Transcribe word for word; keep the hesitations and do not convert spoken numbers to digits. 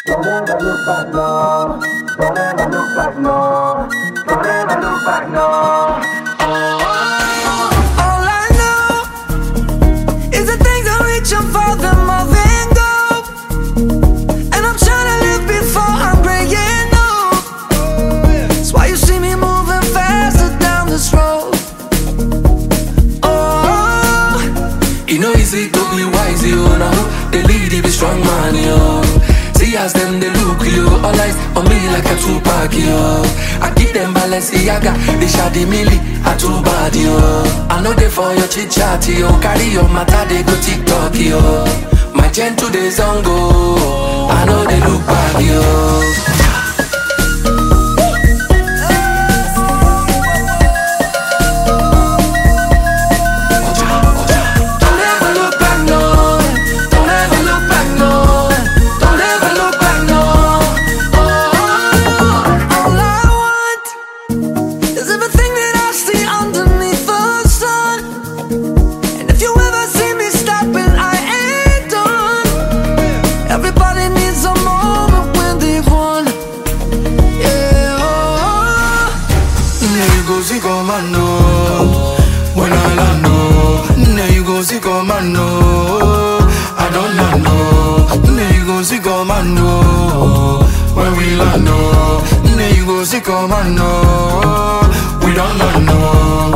Don't ever look back, no. Don't ever look back, no. Don't ever look back, no. All I know is the things I reach up for, the more than go. And I'm trying to live before I'm graying old. That's why you see me moving faster down this road. Oh, you know easy to be wise, you know. The lead, be strong man, yo. See as them they look you, all eyes on me like a Tupac, yo. I give them Balenciaga, they shady milli, I too bad, yo. I know they for your chit chat, yo. Carry your matter, they go TikTok, yo. My gentle days on go, I know they look back, yo. Everybody needs a moment when they've won. Yeah, oh. Now you go see commando when I land no. Now you go see commando, I don't land no. Now you go see commando when we land no. Now you go see commando, we don't land no.